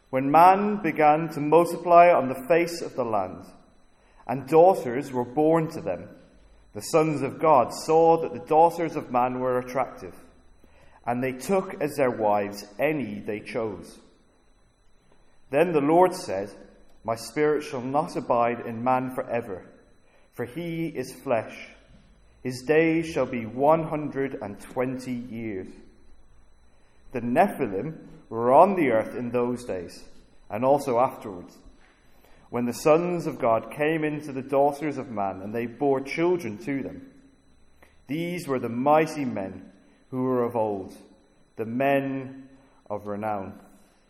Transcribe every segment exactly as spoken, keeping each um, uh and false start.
when man began to multiply on the face of the land, and daughters were born to them, the sons of God saw that the daughters of man were attractive, and they took as their wives any they chose. Then the Lord said, My spirit shall not abide in man forever, for he is flesh. His days shall be one hundred and twenty years. The Nephilim were on the earth in those days, and also afterwards, when the sons of God came into the daughters of man, and they bore children to them. These were the mighty men who were of old, the men of renown.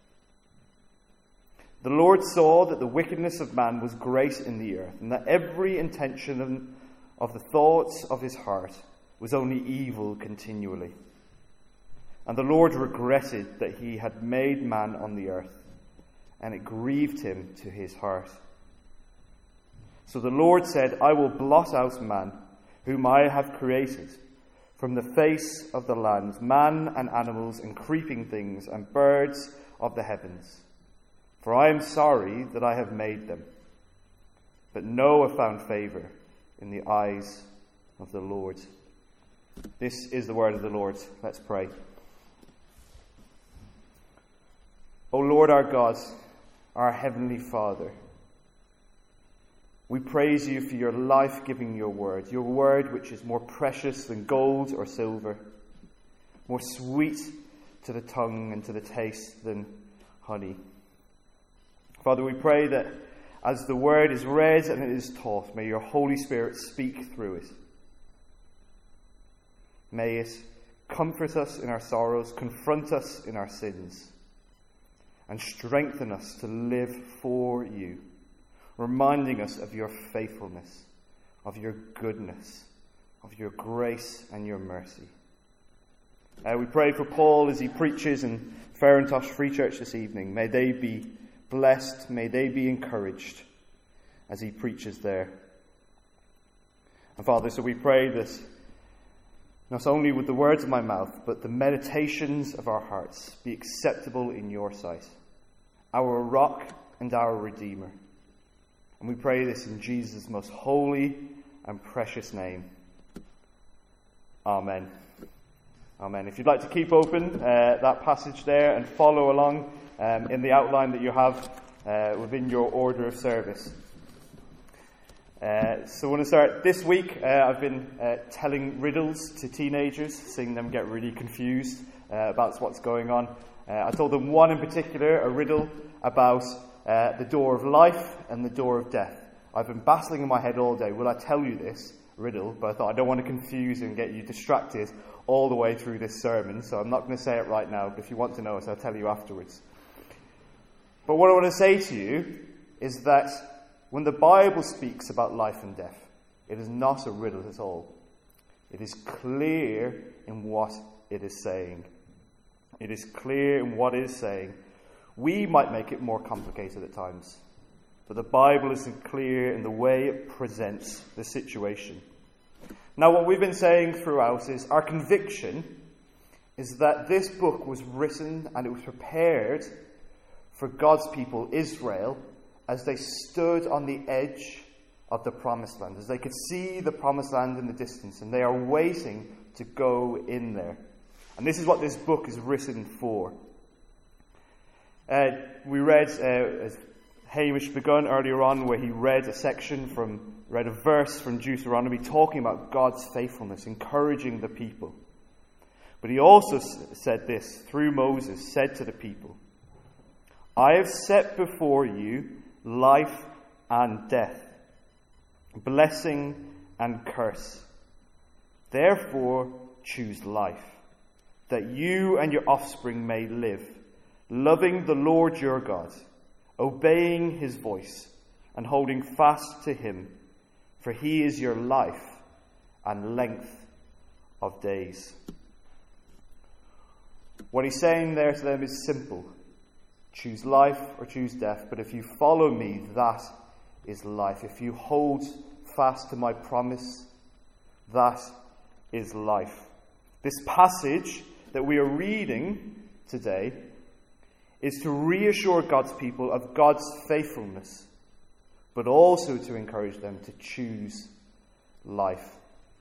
The Lord saw that the wickedness of man was great in the earth, and that every intention of the thoughts of his heart was only evil continually. And the Lord regretted that he had made man on the earth, and it grieved him to his heart. So the Lord said, I will blot out man, whom I have created, from the face of the land, man and animals and creeping things and birds of the heavens. For I am sorry that I have made them. But Noah found favor in the eyes of the Lord. This is the word of the Lord. Let's pray. O Lord our God, our Heavenly Father, we praise you for your life-giving your word, your word which is more precious than gold or silver, more sweet to the tongue and to the taste than honey. Father, we pray that as the word is read and it is taught, may your Holy Spirit speak through it. May it comfort us in our sorrows, confront us in our sins, and strengthen us to live for you, reminding us of your faithfulness, of your goodness, of your grace and your mercy. Uh, we pray for Paul as he preaches in Farintosh Free Church this evening. May they be blessed, may they be encouraged as he preaches there. And Father, so we pray that not only with the words of my mouth, but the meditations of our hearts be acceptable in your sight, our rock and our redeemer. And we pray this in Jesus' most holy and precious name. Amen. Amen. If you'd like to keep open uh, that passage there and follow along um, in the outline that you have uh, within your order of service. Uh, so I want to start this week. Uh, I've been uh, telling riddles to teenagers, seeing them get really confused uh, about what's going on. Uh, I told them one in particular, a riddle about uh, the door of life and the door of death. I've been battling in my head all day. Will I tell you this riddle? But I thought I don't want to confuse you and get you distracted all the way through this sermon, so I'm not going to say it right now. But if you want to know it, I'll tell you afterwards. But what I want to say to you is that when the Bible speaks about life and death, it is not a riddle at all. It is clear in what it is saying. It is clear in what it is saying. We might make it more complicated at times, but the Bible is clear in the way it presents the situation. Now, what we've been saying throughout is our conviction is that this book was written and it was prepared for God's people, Israel, as they stood on the edge of the promised land, as they could see the promised land in the distance, and they are waiting to go in there. And this is what this book is written for. Uh, we read, uh, as Hamish begun earlier on, where he read a section from, read a verse from Deuteronomy talking about God's faithfulness, encouraging the people. But he also s- said this, through Moses, said to the people, I have set before you life and death, blessing and curse. Therefore, choose life, that you and your offspring may live, loving the Lord your God, obeying his voice, and holding fast to him, for he is your life and length of days. What he's saying there to them is simple. Choose life or choose death, but if you follow me, that is life. If you hold fast to my promise, that is life. This passage that we are reading today is to reassure God's people of God's faithfulness, but also to encourage them to choose life.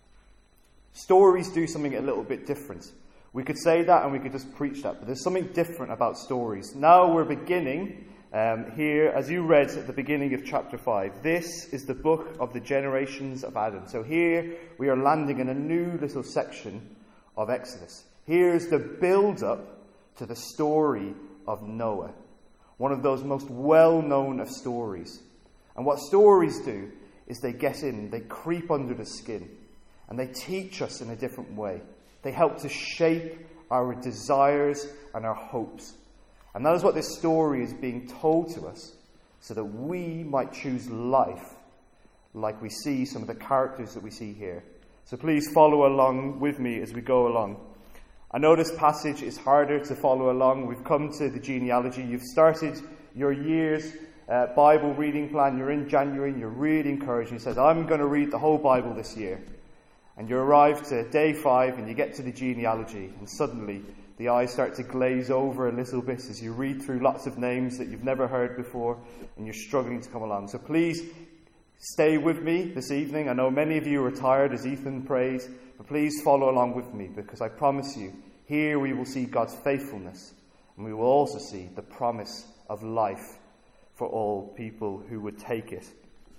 Stories do something a little bit different. We could say that and we could just preach that, but there's something different about stories. Now we're beginning um, here, as you read at the beginning of chapter five. This is the book of the generations of Adam. So here we are landing in a new little section of Exodus. Here's the build-up to the story of Noah, one of those most well-known of stories. And what stories do is they get in, they creep under the skin, and they teach us in a different way. They help to shape our desires and our hopes. And that is what this story is being told to us, so that we might choose life like we see some of the characters that we see here. So please follow along with me as we go along. I know this passage is harder to follow along. We've come to the genealogy. You've started your year's uh, Bible reading plan. You're in January and you're really encouraged. You said, I'm going to read the whole Bible this year. And you arrive to day five and you get to the genealogy, and suddenly the eyes start to glaze over a little bit as you read through lots of names that you've never heard before and you're struggling to come along. So please stay with me this evening. I know many of you are tired as Ethan prays, but please follow along with me, because I promise you, here we will see God's faithfulness, and we will also see the promise of life for all people who would take it.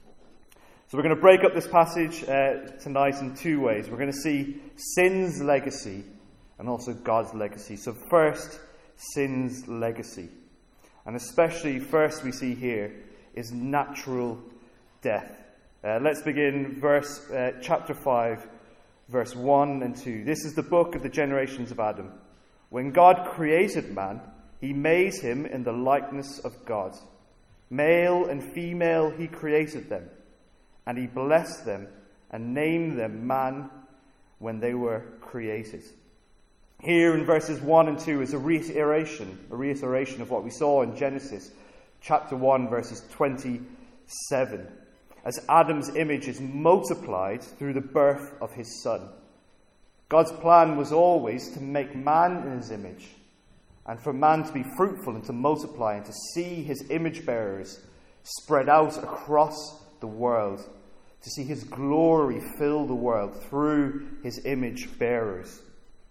So we're going to break up this passage uh, tonight in two ways. We're going to see sin's legacy and also God's legacy. So first, sin's legacy. And especially first we see here is natural death. Uh, let's begin verse uh, chapter five, verse one and two. This is the book of the generations of Adam. When God created man, he made him in the likeness of God. Male and female he created them. And he blessed them and named them man when they were created. Here in verses one and two is a reiteration, a reiteration of what we saw in Genesis chapter one, verses twenty-seven. As Adam's image is multiplied through the birth of his son. God's plan was always to make man in his image, and for man to be fruitful and to multiply and to see his image bearers spread out across the world, to see his glory fill the world through his image bearers.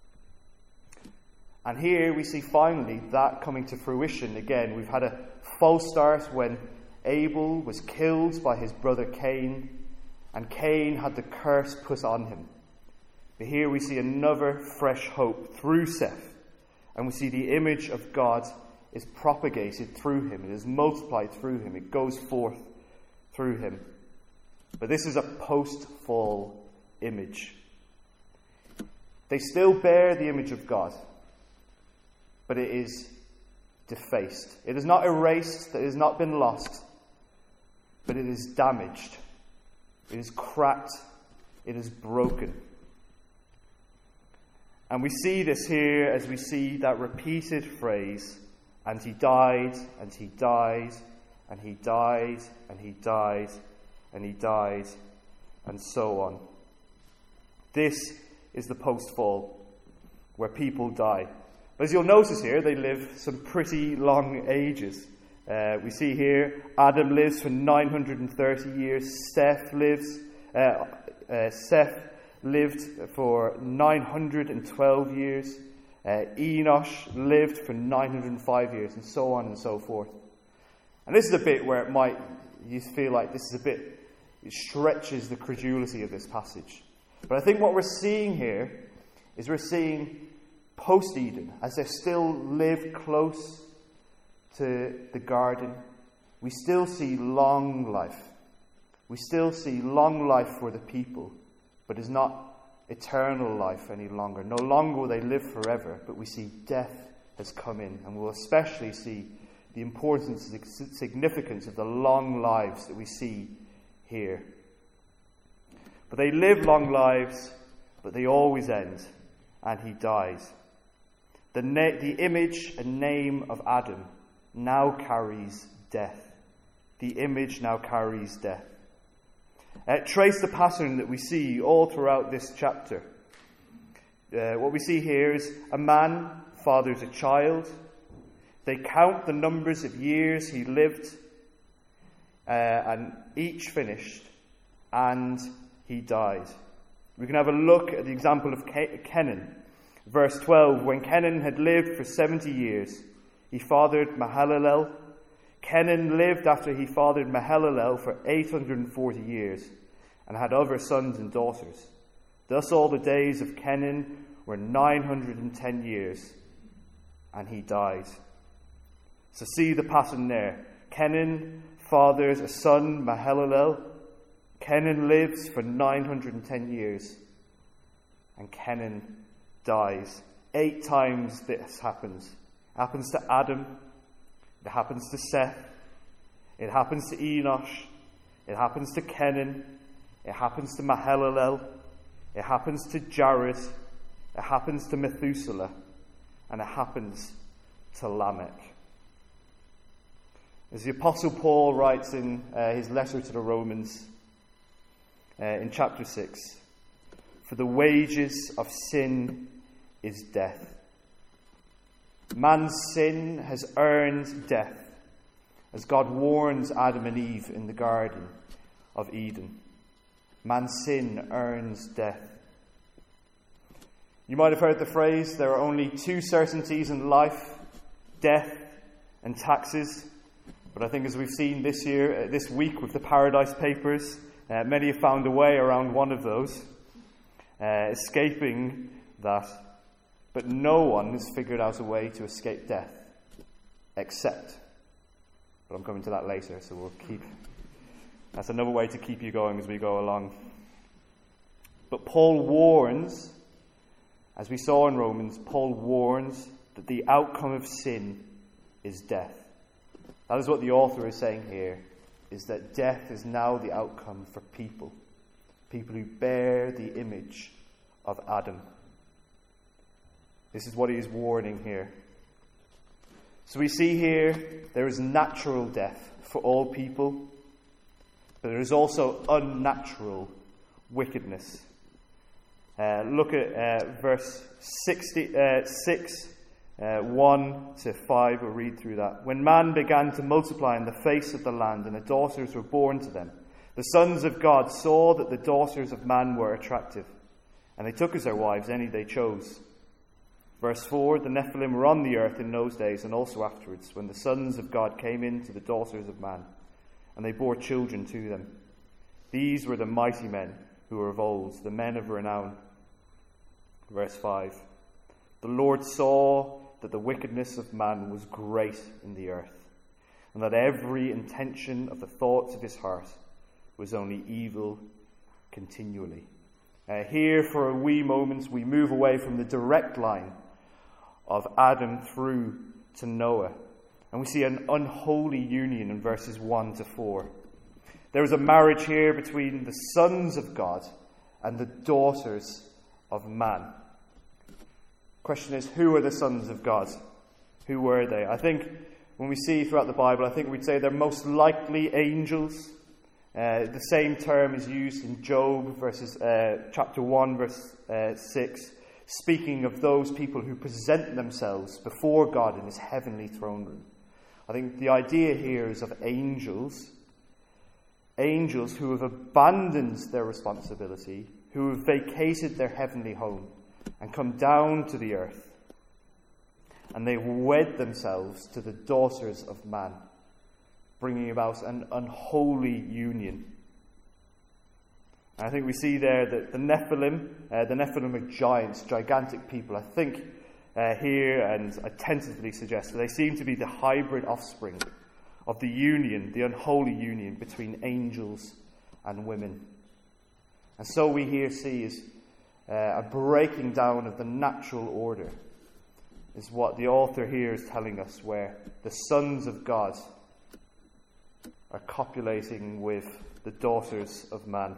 And here we see finally that coming to fruition again. We've had a false start when Abel was killed by his brother Cain, and Cain had the curse put on him. But here we see another fresh hope through Seth, and we see the image of God is propagated through him. It is multiplied through him. It goes forth through him. But this is a post-fall image. They still bear the image of God, but it is defaced. It is not erased, it has not been lost, but it is damaged. It is cracked. It is broken. And we see this here as we see that repeated phrase, and he died, and he died, and he died, and he died, and he died, and so on. This is the post-fall, where people die. But as you'll notice here, they live some pretty long ages. Uh, we see here, Adam lives for nine hundred thirty years. Seth lives, uh, uh, Seth lived for nine hundred twelve years. Uh, Enosh lived for nine hundred five years, and so on and so forth. And this is a bit where it might, you feel like this is a bit, it stretches the credulity of this passage. But I think what we're seeing here is we're seeing post-Eden, as they still live close to the garden, we still see long life. We still see long life for the people, but it's not eternal life any longer. No longer will they live forever, but we see death has come in, and we'll especially see the importance and significance of the long lives that we see here. But they live long lives, but they always end, and he dies. The, na- the image and name of Adam now carries death. The image now carries death. Uh, trace the pattern that we see all throughout this chapter. Uh, what we see here is a man fathers a child. They count the numbers of years he lived, uh, and each finished, and he died. We can have a look at the example of Kenan. Verse twelve, when Kenan had lived for seventy years, he fathered Mahalalel. Kenan lived after he fathered Mahalalel for eight hundred forty years, and had other sons and daughters. Thus all the days of Kenan were nine hundred ten years, and he died. So see the pattern there. Kenan fathers a son, Mahalalel. Kenan lives for nine hundred ten years, and Kenan dies. Eight times this happens. It happens to Adam. It happens to Seth. It happens to Enosh. It happens to Kenan. It happens to Mahalalel. It happens to Jared. It happens to Methuselah. And it happens to Lamech. As the Apostle Paul writes in uh, his letter to the Romans, uh, in chapter six, for the wages of sin is death. Man's sin has earned death, as God warns Adam and Eve in the Garden of Eden. Man's sin earns death. You might have heard the phrase, there are only two certainties in life, death and taxes. But I think as we've seen this year, uh, this week with the Paradise Papers, uh, many have found a way around one of those, uh, escaping that. But no one has figured out a way to escape death, except, but I'm coming to that later, so we'll keep, that's another way to keep you going as we go along. But Paul warns, as we saw in Romans, Paul warns that the outcome of sin is death. That is what the author is saying here, is that death is now the outcome for people, people who bear the image of Adam. This is what he is warning here. So we see here there is natural death for all people, but there is also unnatural wickedness. Uh, look at uh, verse sixty, uh, six, uh, one to five. We'll read through that. When man began to multiply in the face of the land, and the daughters were born to them, the sons of God saw that the daughters of man were attractive, and they took as their wives any they chose. Verse four, the Nephilim were on the earth in those days and also afterwards, when the sons of God came in to the daughters of man, and they bore children to them. These were the mighty men who were of old, the men of renown. Verse five, the Lord saw that the wickedness of man was great in the earth, and that every intention of the thoughts of his heart was only evil continually. Uh, here, for a wee moment, we move away from the direct line of Adam through to Noah. And we see an unholy union in verses one to four. There is a marriage here between the sons of God and the daughters of man. Question is, who are the sons of God? Who were they? I think when we see throughout the Bible, I think we'd say they're most likely angels. Uh, the same term is used in Job, verses, uh, chapter one, verse uh, six, speaking of those people who present themselves before God in his heavenly throne room. I think the idea here is of angels, angels who have abandoned their responsibility, who have vacated their heavenly home and come down to the earth, and they wed themselves to the daughters of man, bringing about an unholy union. And I think we see there that the Nephilim, uh, the Nephilim are giants, gigantic people. I think uh, here, and I tentatively suggest that they seem to be the hybrid offspring of the union, the unholy union between angels and women. And so we here see is uh, a breaking down of the natural order, is what the author here is telling us, where the sons of God are copulating with the daughters of man.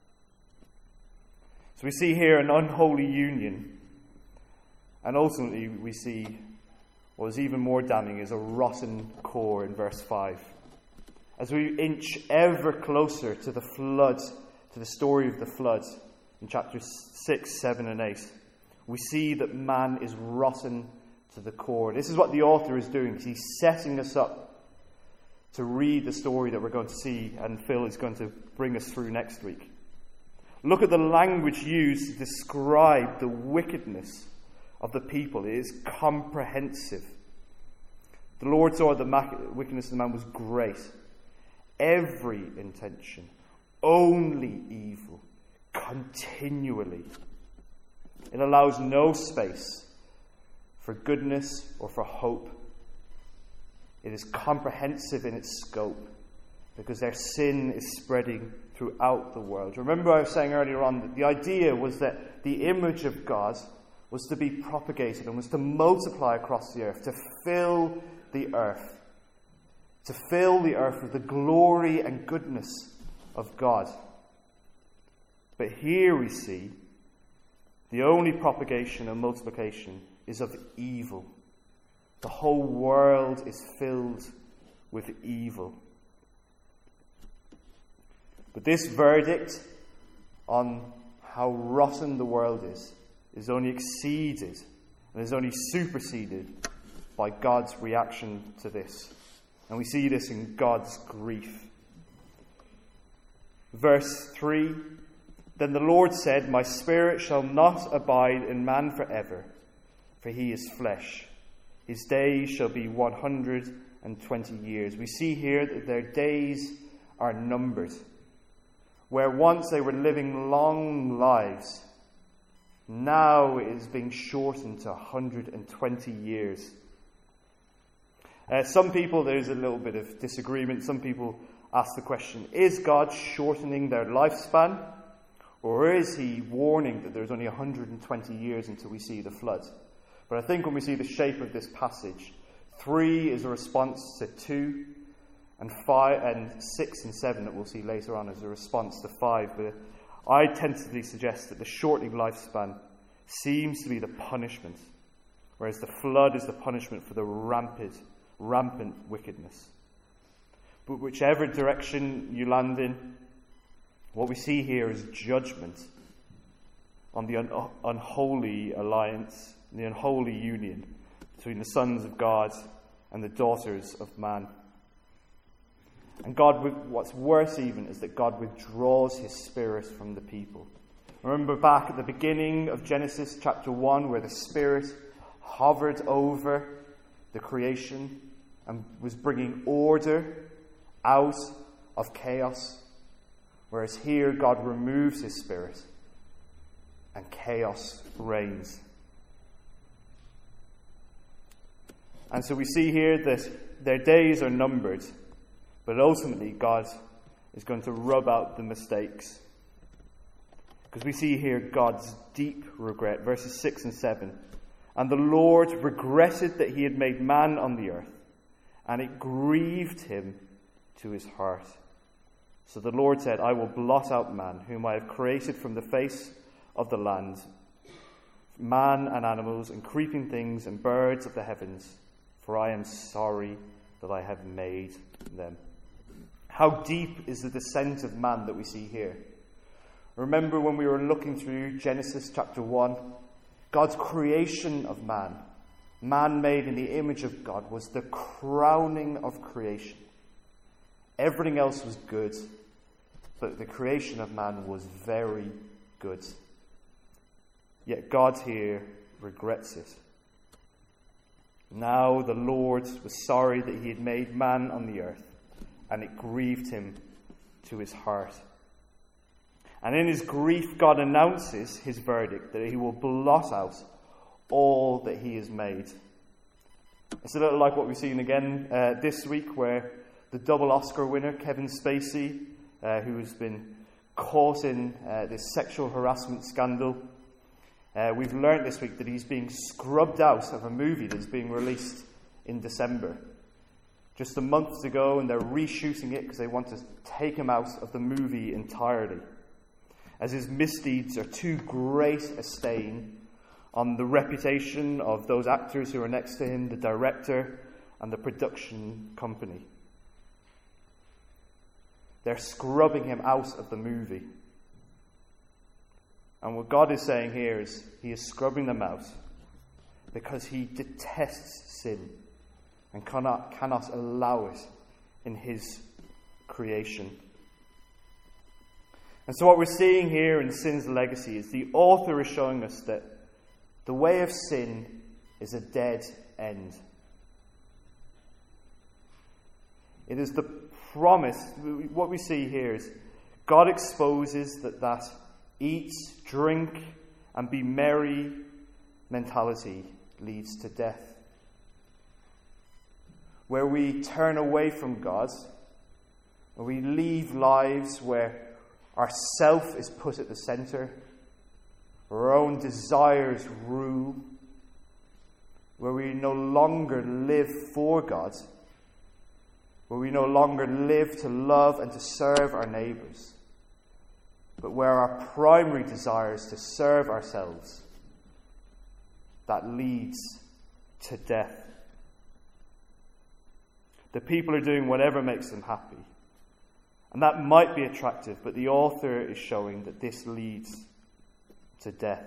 So we see here an unholy union, and ultimately we see what is even more damning is a rotten core in verse five. As we inch ever closer to the flood, to the story of the flood in chapters six, seven and eight, we see that man is rotten to the core. This is what the author is doing. He's setting us up to read the story that we're going to see, and Phil is going to bring us through next week. Look at the language used to describe the wickedness of the people. It is comprehensive. The Lord saw the wickedness of the man was great. Every intention, only evil, continually. It allows no space for goodness or for hope. It is comprehensive in its scope because their sin is spreading throughout the world. Remember I was saying earlier on that the idea was that the image of God was to be propagated and was to multiply across the earth, to fill the earth, to fill the earth with the glory and goodness of God. But here we see the only propagation and multiplication is of evil. The whole world is filled with evil. But this verdict on how rotten the world is is only exceeded and is only superseded by God's reaction to this. And we see this in God's grief. Verse three, "Then the Lord said, My spirit shall not abide in man forever, for he is flesh. His days shall be one hundred and twenty years." We see here that their days are numbered. Where once they were living long lives, now it is being shortened to one hundred twenty years. Uh, some people, there's a little bit of disagreement. Some people ask the question, is God shortening their lifespan? Or is he warning that there's only one hundred twenty years until we see the flood? But I think when we see the shape of this passage, three is a response to two, and five and six and seven that we'll see later on as a response to five. But I tentatively suggest that the shortening lifespan seems to be the punishment, whereas the flood is the punishment for the rampant, rampant wickedness. But whichever direction you land in, what we see here is judgment on the un- unholy alliance, the unholy union between the sons of God and the daughters of man. And God, what's worse even, is that God withdraws his spirit from the people. Remember back at the beginning of Genesis chapter one, where the Spirit hovered over the creation and was bringing order out of chaos. Whereas here, God removes his Spirit and chaos reigns. And so we see here that their days are numbered. But ultimately, God is going to rub out the mistakes. Because we see here God's deep regret. Verses six and seven. "And the Lord regretted that he had made man on the earth, and it grieved him to his heart. So the Lord said, I will blot out man, whom I have created from the face of the land, man and animals and creeping things and birds of the heavens, for I am sorry that I have made them." How deep is the descent of man that we see here? Remember when we were looking through Genesis chapter one, God's creation of man, man made in the image of God, was the crowning of creation. Everything else was good, but the creation of man was very good. Yet God here regrets it. Now the Lord was sorry that he had made man on the earth, and it grieved him to his heart. And in his grief, God announces his verdict, that he will blot out all that he has made. It's a little like what we've seen again uh, this week, where the double Oscar winner, Kevin Spacey, uh, who has been caught in uh, this sexual harassment scandal, uh, we've learned this week that he's being scrubbed out of a movie that's being released in December. Just a month ago, and they're reshooting it because they want to take him out of the movie entirely, as his misdeeds are too great a stain on the reputation of those actors who are next to him, the director and the production company. They're scrubbing him out of the movie. And what God is saying here is he is scrubbing them out because he detests sin and cannot, cannot allow it in his creation. And so what we're seeing here in sin's legacy is the author is showing us that the way of sin is a dead end. It is the promise. What we see here is God exposes that that eat, drink, and be merry mentality leads to death. Where we turn away from God, where we leave lives where our self is put at the center, where our own desires rule, where we no longer live for God, where we no longer live to love and to serve our neighbours, but where our primary desire is to serve ourselves, that leads to death. The people are doing whatever makes them happy. And that might be attractive, but the author is showing that this leads to death.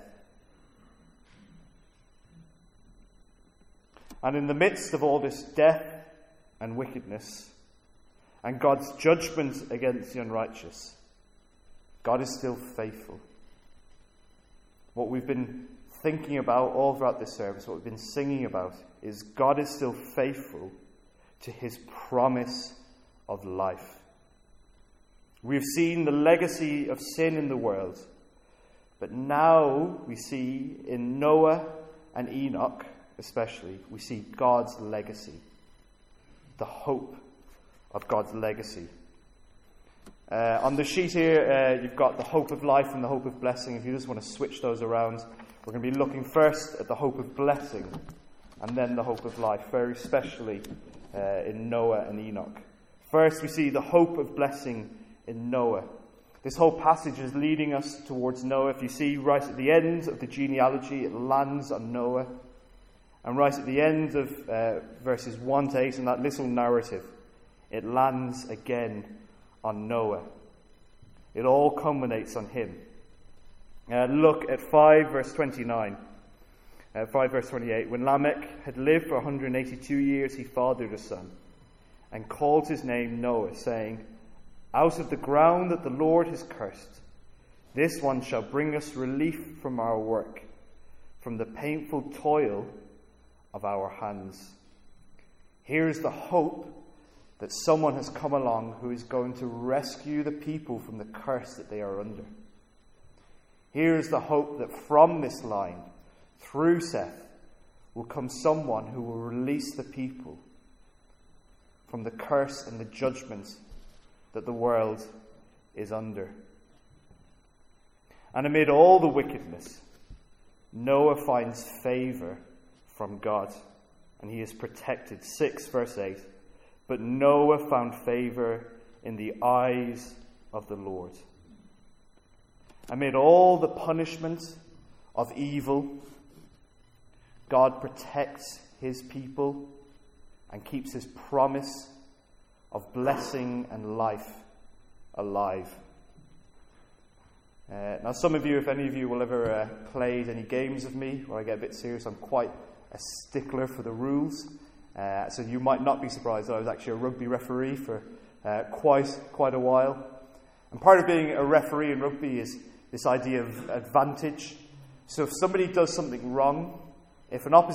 And in the midst of all this death and wickedness, and God's judgment against the unrighteous, God is still faithful. What we've been thinking about all throughout this service, what we've been singing about, is God is still faithful to his promise of life. We've seen the legacy of sin in the world, but now we see in Noah and Enoch especially, we see God's legacy, the hope of God's legacy. Uh, on the sheet here, uh, you've got the hope of life and the hope of blessing. If you just want to switch those around, we're going to be looking first at the hope of blessing and then the hope of life, very especially uh, in Noah and Enoch. First, we see the hope of blessing in Noah. This whole passage is leading us towards Noah. If you see right at the end of the genealogy, it lands on Noah. And right at the end of uh, verses one to eight, in that little narrative, it lands again on Noah. It all culminates on him. Uh, look at five verse twenty-nine. Uh, five verse twenty-eight. When Lamech had lived for one hundred eighty-two years, he fathered a son, and called his name Noah, saying, out of the ground that the Lord has cursed, this one shall bring us relief from our work, from the painful toil of our hands. Here is the hope that someone has come along who is going to rescue the people from the curse that they are under. Here is the hope that from this line, through Seth, will come someone who will release the people from the curse and the judgment that the world is under. And amid all the wickedness, Noah finds favour from God, and he is protected. six verse eight. But Noah found favour in the eyes of the Lord. Amid all the punishment of evil, God protects his people and keeps his promise of blessing and life alive. Uh, now, some of you, if any of you will ever uh, played any games with me, where I get a bit serious, I'm quite a stickler for the rules. Uh, so you might not be surprised that I was actually a rugby referee for uh, quite quite a while. And part of being a referee in rugby is this idea of advantage. So if somebody does something wrong, if an opposition